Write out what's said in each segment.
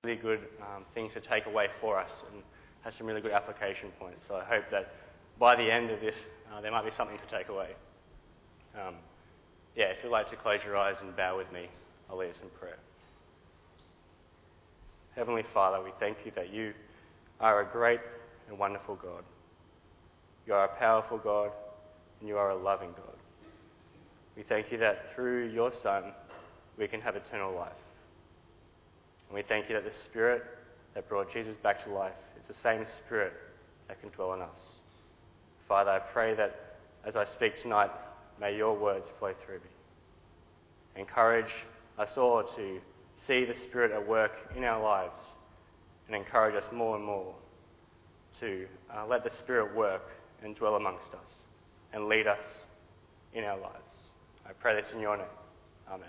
really good things to take away for us and has some really good application points. So I hope that by the end of this, there might be something to take away. If you'd like to close your eyes and bow with me, I'll lead us in prayer. Heavenly Father, we thank you that you are a great and wonderful God. You are a powerful God, and you are a loving God. We thank you that through your Son, we can have eternal life. And we thank you that the Spirit that brought Jesus back to life is the same Spirit that can dwell in us. Father, I pray that as I speak tonight, may your words flow through me. Encourage us all to see the Spirit at work in our lives and encourage us more and more to let the Spirit work and dwell amongst us and lead us in our lives. I pray this in your name. Amen.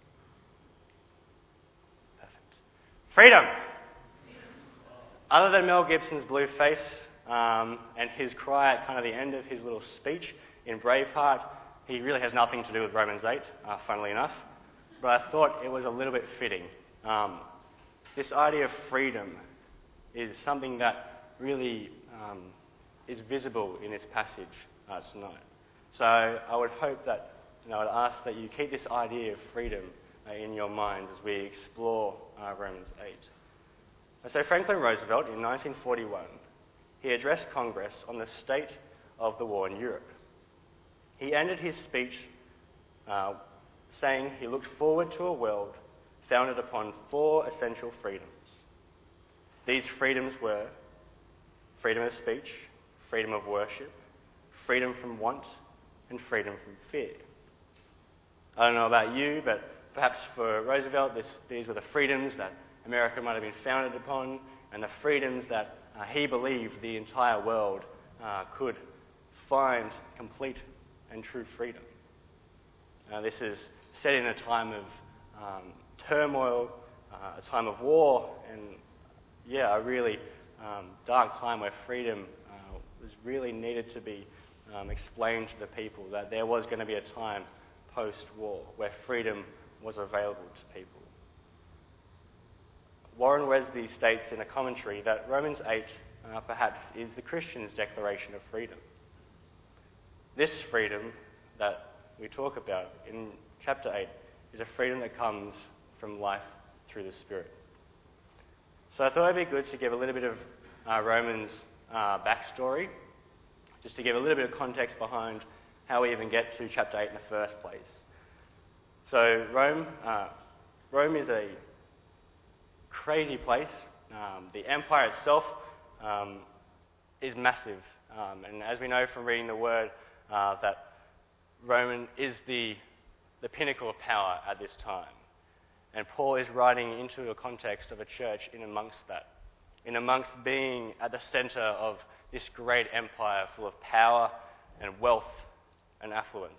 Perfect. Freedom! Other than Mel Gibson's blue face and his cry at kind of the end of his little speech in Braveheart, he really has nothing to do with Romans 8, funnily enough. But I thought it was a little bit fitting. This idea of freedom is something that really is visible in this passage tonight. So I would hope that, I'd ask that you keep this idea of freedom in your minds as we explore Romans 8. So Franklin Roosevelt, in 1941, he addressed Congress on the state of the war in Europe. He ended his speech saying he looked forward to a world founded upon 4 essential freedoms. These freedoms were freedom of speech, freedom of worship, freedom from want, and freedom from fear. I don't know about you, but perhaps for Roosevelt, these were the freedoms that America might have been founded upon, and the freedoms that he believed the entire world could find complete and true freedom. This is set in a time of turmoil, a time of war, and a really dark time where freedom was really needed to be explained to the people, that there was going to be a time post-war where freedom was available to people. Warren Wiersbe states in a commentary that Romans 8 perhaps is the Christian's declaration of freedom. This freedom that we talk about in chapter 8 is a freedom that comes from life through the Spirit. So I thought it'd be good to give a little bit of Romans backstory, just to give a little bit of context behind how we even get to chapter 8 in the first place. So Rome is a crazy place. The empire itself is massive. And as we know from reading the Word, that Roman is the pinnacle of power at this time. And Paul is writing into a context of a church in amongst that, in amongst being at the centre of this great empire full of power and wealth and affluence.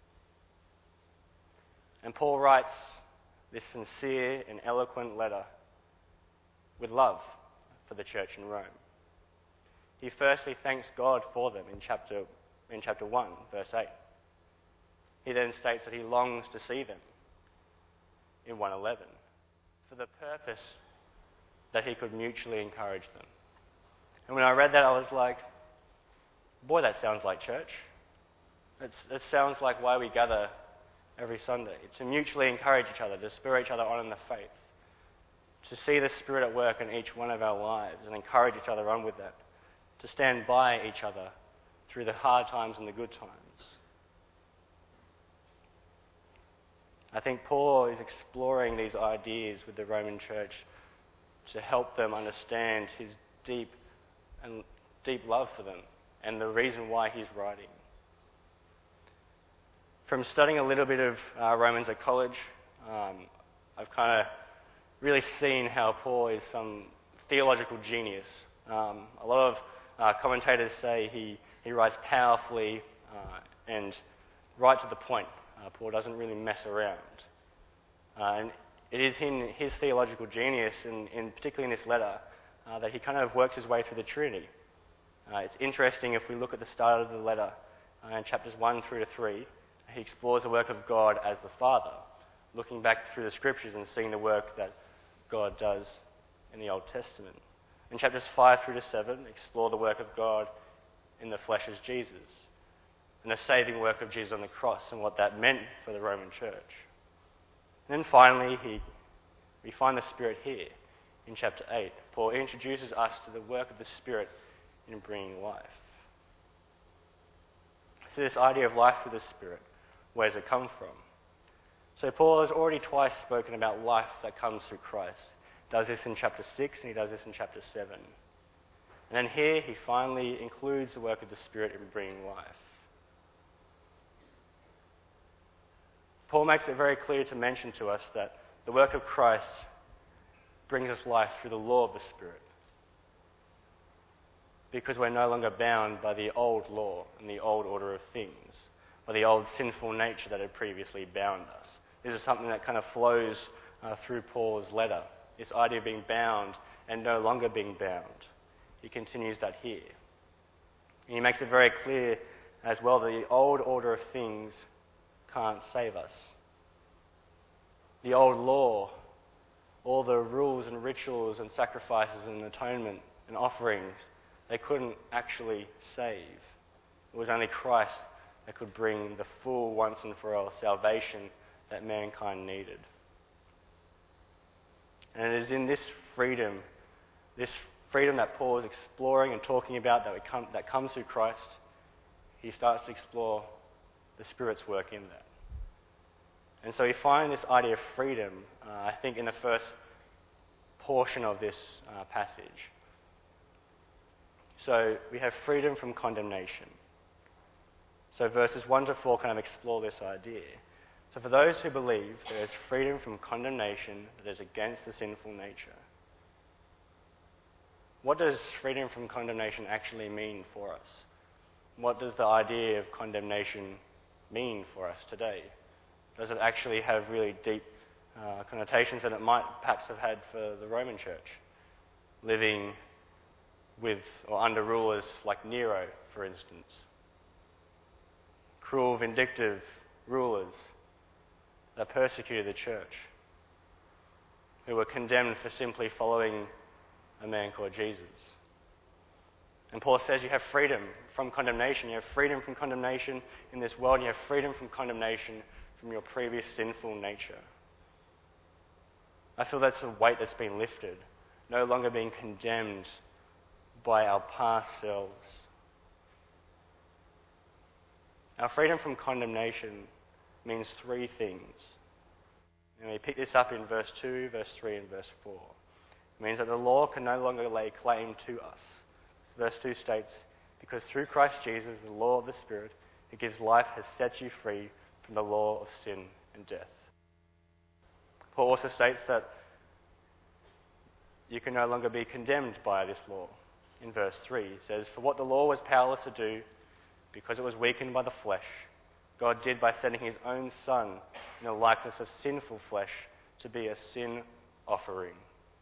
And Paul writes this sincere and eloquent letter with love for the church in Rome. He firstly thanks God for them in chapter 1, verse 8. He then states that he longs to see them in 1:11 for the purpose that he could mutually encourage them. And when I read that, I was like, boy, that sounds like church. It sounds like why we gather every Sunday, to mutually encourage each other, to spur each other on in the faith, to see the Spirit at work in each one of our lives and encourage each other on with that, to stand by each other through the hard times and the good times. I think Paul is exploring these ideas with the Roman church to help them understand his deep love for them and the reason why he's writing. From studying a little bit of Romans at college, I've kind of really seen how Paul is some theological genius. A lot of commentators say he writes powerfully and right to the point. Paul doesn't really mess around. And it is in his theological genius, and particularly in this letter, that he kind of works his way through the Trinity. It's interesting if we look at the start of the letter, in chapters 1 through to 3, he explores the work of God as the Father, looking back through the Scriptures and seeing the work that God does in the Old Testament. In chapters 5 through to 7, explore the work of God in the flesh as Jesus, and the saving work of Jesus on the cross and what that meant for the Roman church. And then finally, we find the Spirit here in chapter 8. Paul introduces us to the work of the Spirit in bringing life. So this idea of life with the Spirit, where does it come from? So Paul has already twice spoken about life that comes through Christ. He does this in chapter 6 and he does this in chapter 7. And then here he finally includes the work of the Spirit in bringing life. Paul makes it very clear to mention to us that the work of Christ brings us life through the law of the Spirit. Because we're no longer bound by the old law and the old order of things, by the old sinful nature that had previously bound us. This is something that kind of flows through Paul's letter, this idea of being bound and no longer being bound. He continues that here. And he makes it very clear as well that the old order of things can't save us. The old law, all the rules and rituals and sacrifices and atonement and offerings, they couldn't actually save. It was only Christ that could bring the full once and for all salvation that mankind needed. And it is in this freedom that Paul is exploring and talking about that comes through Christ, he starts to explore the Spirit's work in that. And so we find this idea of freedom, I think, in the first portion of this passage. So we have freedom from condemnation. So verses 1 to 4 kind of explore this idea. So for those who believe, there is freedom from condemnation that is against the sinful nature. What does freedom from condemnation actually mean for us? What does the idea of condemnation mean for us today? Does it actually have really deep connotations that it might perhaps have had for the Roman Church, living with or under rulers like Nero, for instance? Cruel, vindictive rulers that persecuted the church, who were condemned for simply following a man called Jesus. And Paul says you have freedom from condemnation. You have freedom from condemnation in this world, and you have freedom from condemnation from your previous sinful nature. I feel that's a weight that's been lifted, no longer being condemned by our past selves. Our freedom from condemnation means three things. And we pick this up in verse 2, verse 3, and verse 4. It means that the law can no longer lay claim to us. So verse 2 states, because through Christ Jesus, the law of the Spirit who gives life has set you free from the law of sin and death. Paul also states that you can no longer be condemned by this law. In verse 3, he says, for what the law was powerless to do, because it was weakened by the flesh, God did by sending his own Son in the likeness of sinful flesh to be a sin offering.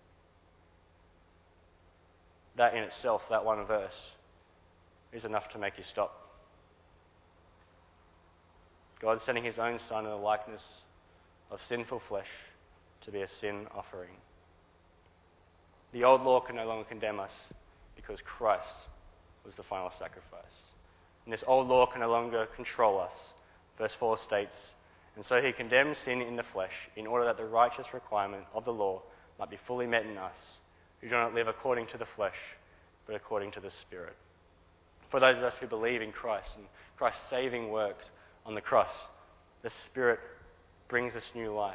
That in itself, that one verse, is enough to make you stop. God sending his own Son in the likeness of sinful flesh to be a sin offering. The old law can no longer condemn us because Christ was the final sacrifice. And this old law can no longer control us. Verse 4 states, and so he condemned sin in the flesh in order that the righteous requirement of the law might be fully met in us, who do not live according to the flesh, but according to the Spirit. For those of us who believe in Christ and Christ's saving works on the cross, the Spirit brings us new life.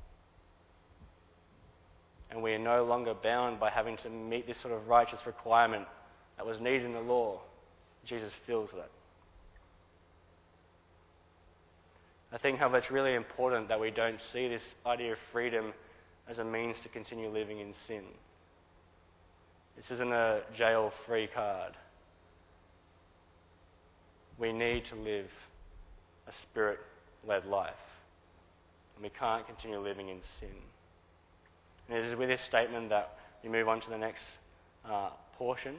And we are no longer bound by having to meet this sort of righteous requirement that was needed in the law. Jesus fills that. I think, however, it's really important that we don't see this idea of freedom as a means to continue living in sin. This isn't a jail-free card. We need to live a Spirit-led life. And we can't continue living in sin. And it is with this statement that we move on to the next portion.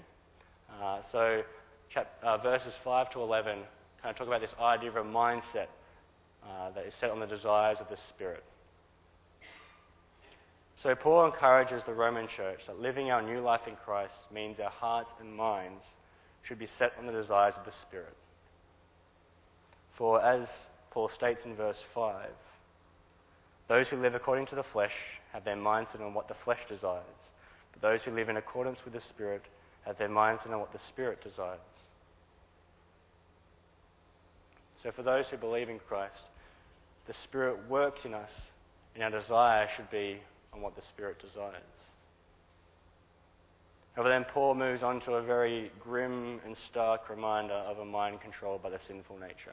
Verses 5 to 11 kind of talk about this idea of a mindset that is set on the desires of the Spirit. So Paul encourages the Roman church that living our new life in Christ means our hearts and minds should be set on the desires of the Spirit. For as Paul states in verse 5, those who live according to the flesh have their minds set on what the flesh desires, but those who live in accordance with the Spirit have their minds set on what the Spirit desires. So for those who believe in Christ, the Spirit works in us, and our desire should be on what the Spirit desires. However, then Paul moves on to a very grim and stark reminder of a mind controlled by the sinful nature.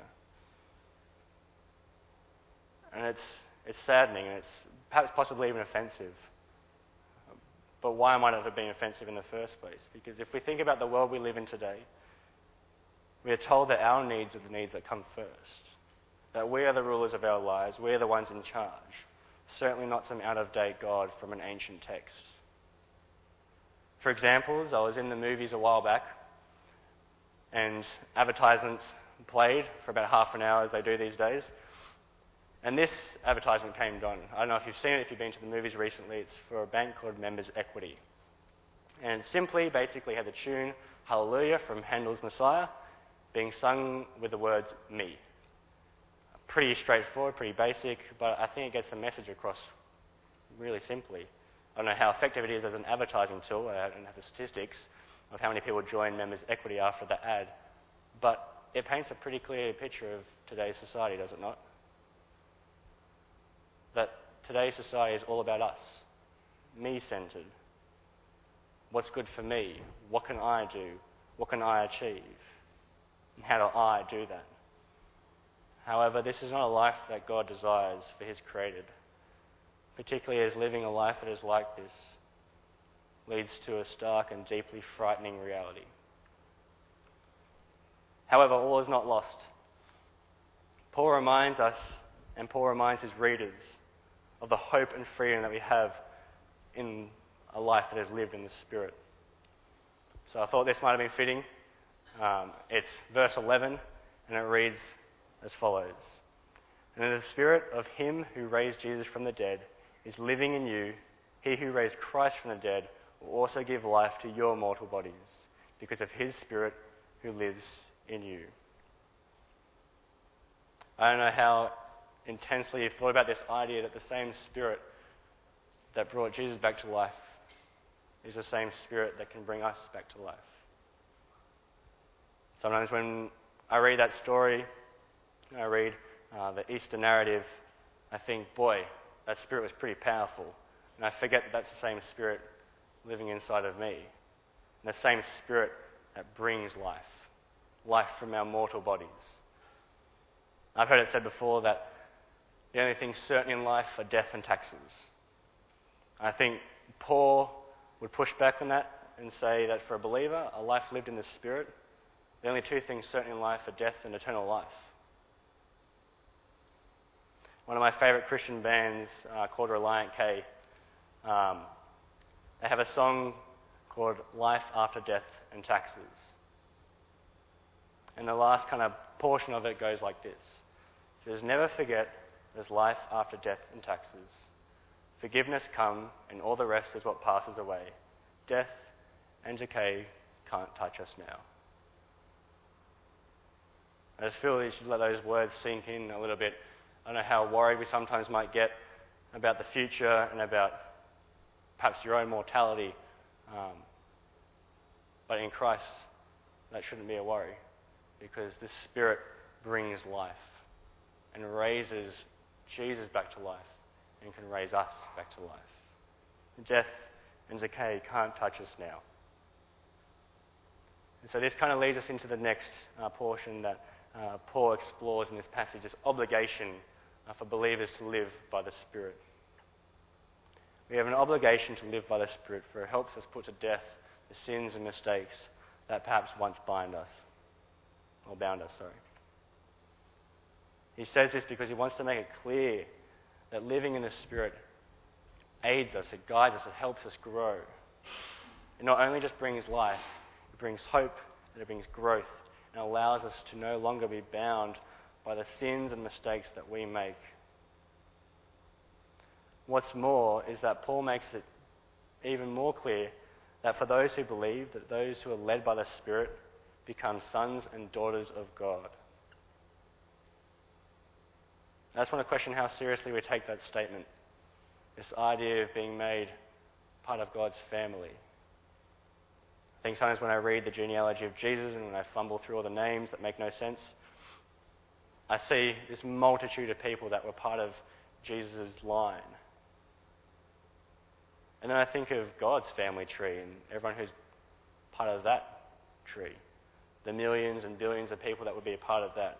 And it's saddening, and it's perhaps possibly even offensive. But why might it have been offensive in the first place? Because if we think about the world we live in today, we are told that our needs are the needs that come first. That we are the rulers of our lives, we are the ones in charge. Certainly not some out-of-date God from an ancient text. For examples, I was in the movies a while back, and advertisements played for about half an hour as they do these days. And this advertisement came on. I don't know if you've seen it, if you've been to the movies recently. It's for a bank called Members Equity. And it basically had the tune Hallelujah from Handel's Messiah being sung with the words me. Pretty straightforward, pretty basic, but I think it gets the message across really simply. I don't know how effective it is as an advertising tool. I don't have the statistics of how many people join Members Equity after the ad, but it paints a pretty clear picture of today's society, does it not? That today's society is all about us, me-centered. What's good for me? What can I do? What can I achieve? And how do I do that? However, this is not a life that God desires for His created, particularly as living a life that is like this leads to a stark and deeply frightening reality. However, all is not lost. Paul reminds us, and Paul reminds his readers, of the hope and freedom that we have in a life that is lived in the Spirit. So I thought this might have been fitting. It's verse 11, and it reads as follows. And the Spirit of Him who raised Jesus from the dead is living in you. He who raised Christ from the dead will also give life to your mortal bodies because of His Spirit who lives in you. I don't know how intensely you've thought about this idea that the same Spirit that brought Jesus back to life is the same Spirit that can bring us back to life. Sometimes when I read that story, I read the Easter narrative, I think, boy, that Spirit was pretty powerful. And I forget that that's the same Spirit living inside of me. And the same Spirit that brings life from our mortal bodies. I've heard it said before that the only things certain in life are death and taxes. I think Paul would push back on that and say that for a believer, a life lived in the Spirit, the only two things certain in life are death and eternal life. One of my favourite Christian bands called Reliant K, they have a song called Life After Death and Taxes. And the last kind of portion of it goes like this. It says, never forget there's life after death and taxes. Forgiveness come and all the rest is what passes away. Death and decay can't touch us now. I just feel we should let those words sink in a little bit. I don't know how worried we sometimes might get about the future and about perhaps your own mortality. But in Christ, that shouldn't be a worry because the Spirit brings life and raises Jesus back to life and can raise us back to life. Death and decay can't touch us now. And so this kind of leads us into the next portion that Paul explores in this passage, this obligation for believers to live by the Spirit. We have an obligation to live by the Spirit, for it helps us put to death the sins and mistakes that perhaps once bound us. He says this because he wants to make it clear that living in the Spirit aids us, it guides us, it helps us grow. It not only just brings life, it brings hope, and it brings growth, and allows us to no longer be bound by the sins and mistakes that we make. What's more is that Paul makes it even more clear that for those who believe, that those who are led by the Spirit become sons and daughters of God. I just want to question how seriously we take that statement, this idea of being made part of God's family. I think sometimes when I read the genealogy of Jesus and when I fumble through all the names that make no sense, I see this multitude of people that were part of Jesus' line. And then I think of God's family tree and everyone who's part of that tree, the millions and billions of people that would be a part of that.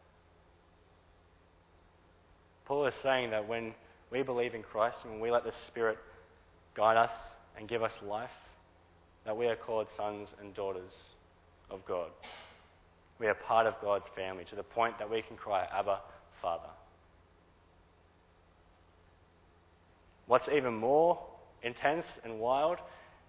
Paul is saying that when we believe in Christ and when we let the Spirit guide us and give us life, that we are called sons and daughters of God. We are part of God's family to the point that we can cry, Abba, Father. What's even more intense and wild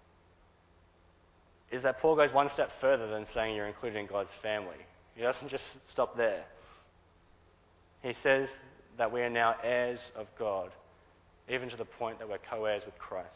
is that Paul goes one step further than saying you're included in God's family. He doesn't just stop there. He says that we are now heirs of God, even to the point that we're co-heirs with Christ.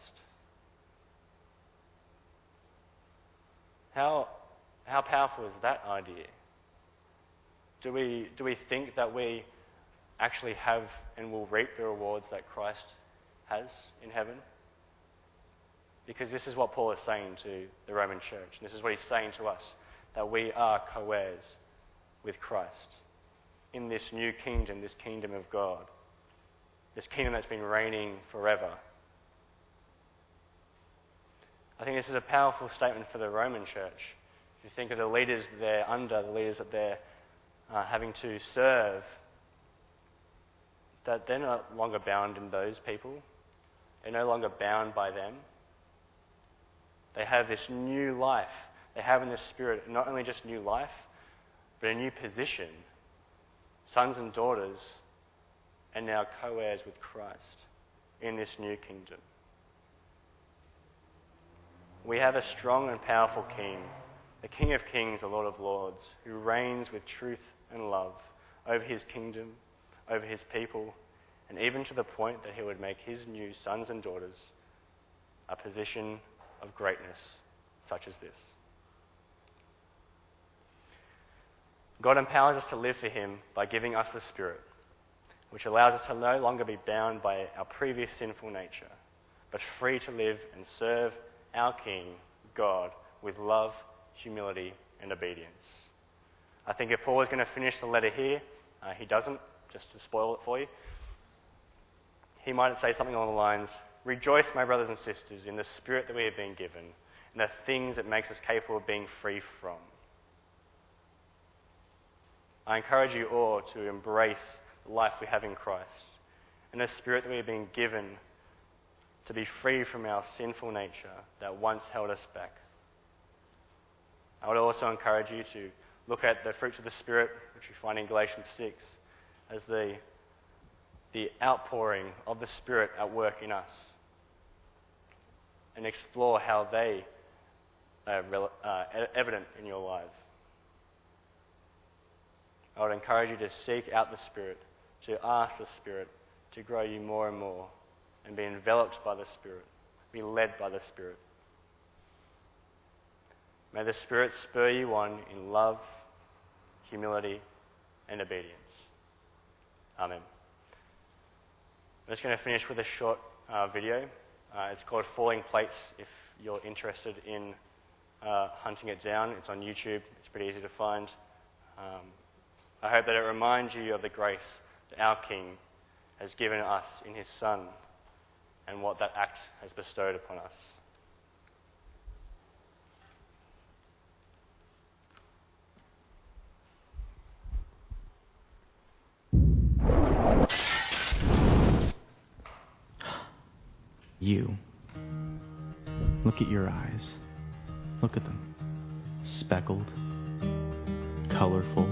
How powerful is that idea? Do we think that we actually have and will reap the rewards that Christ has in heaven? Because this is what Paul is saying to the Roman church. And this is what he's saying to us, that we are co-heirs with Christ in this new kingdom, this kingdom of God, this kingdom that's been reigning forever. I think this is a powerful statement for the Roman church. If you think of the leaders they're under, the leaders that they're having to serve, that they're no longer bound in those people. They're no longer bound by them. They have this new life. They have in the Spirit not only just new life, but a new position. Sons and daughters, and now co-heirs with Christ in this new kingdom. We have a strong and powerful King, the King of Kings, the Lord of Lords, who reigns with truth and love over his kingdom, over his people, and even to the point that he would make his new sons and daughters a position of greatness such as this. God empowers us to live for him by giving us the Spirit, which allows us to no longer be bound by our previous sinful nature, but free to live and serve our King, God, with love, humility, and obedience. I think if Paul was going to finish the letter here, he doesn't, just to spoil it for you. He might say something along the lines, "Rejoice, my brothers and sisters, in the Spirit that we have been given, and the things it makes us capable of being free from." I encourage you all to embrace the life we have in Christ and the Spirit that we have been given to be free from our sinful nature that once held us back. I would also encourage you to look at the fruits of the Spirit, which we find in Galatians 6, as the outpouring of the Spirit at work in us, and explore how they are evident in your life. I would encourage you to seek out the Spirit, to ask the Spirit to grow you more and more, and be enveloped by the Spirit, be led by the Spirit. May the Spirit spur you on in love, humility, and obedience. Amen. I'm just going to finish with a short video. It's called Falling Plates if you're interested in hunting it down. It's on YouTube. It's pretty easy to find. I hope that it reminds you of the grace that our King has given us in his Son and what that act has bestowed upon us. You. Look at your eyes. Look at them. Speckled, colorful,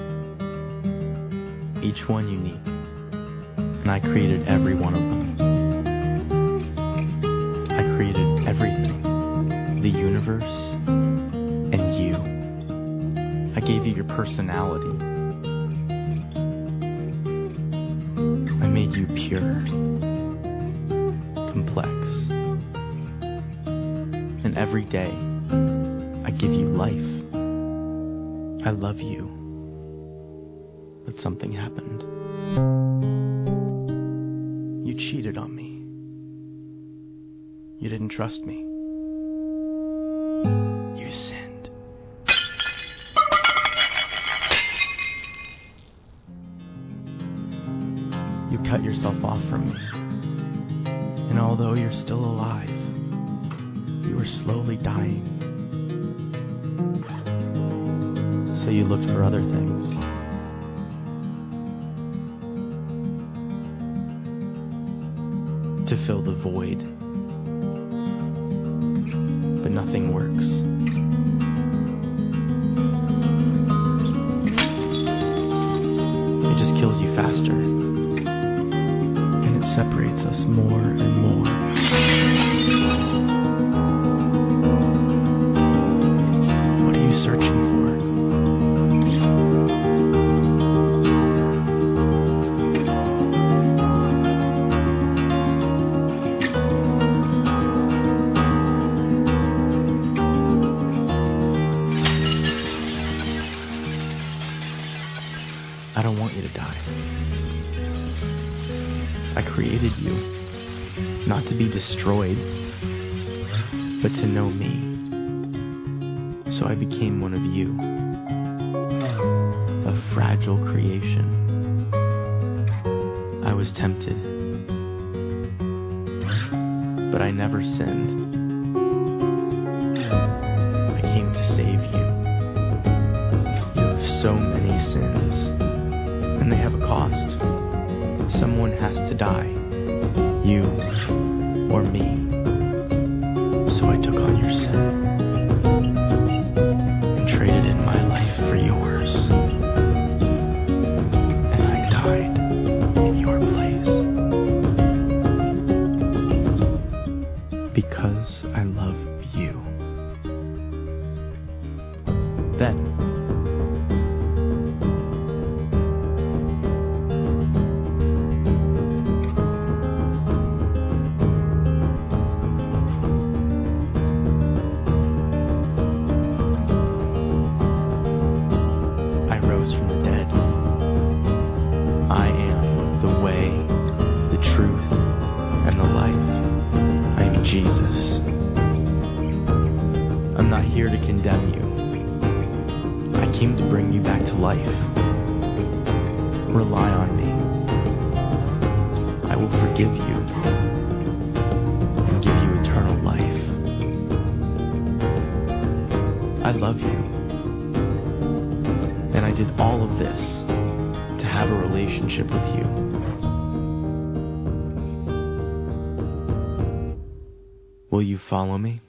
each one unique. And I created every one of them. I created everything. The universe and you. I gave you your personality. I made you pure. every day I give you life. I love you. But something happened. You cheated on me. You didn't trust me. You sinned. You cut yourself off from me. And although you're still alive, you were slowly dying. So you looked for other things. To fill the void. But nothing works. It just kills you faster. And it separates us more and more. What are you searching for? I don't want you to die. I created you, not to be destroyed, but to know me. So I became one of you, a fragile creation. I was tempted, but I never sinned. I came to save you. You have so many sins. And they have a cost. Someone has to die. You or me. So I took on your sin and traded in my life for yours. And I died in your place. Because I love you. Then from the dead. I am the way, the truth, and the life. I am Jesus. I'm not here to condemn you. I came to bring you back to life. Rely on me. I will forgive you and give you eternal life. I love you. And I did all of this to have a relationship with you. Will you follow me?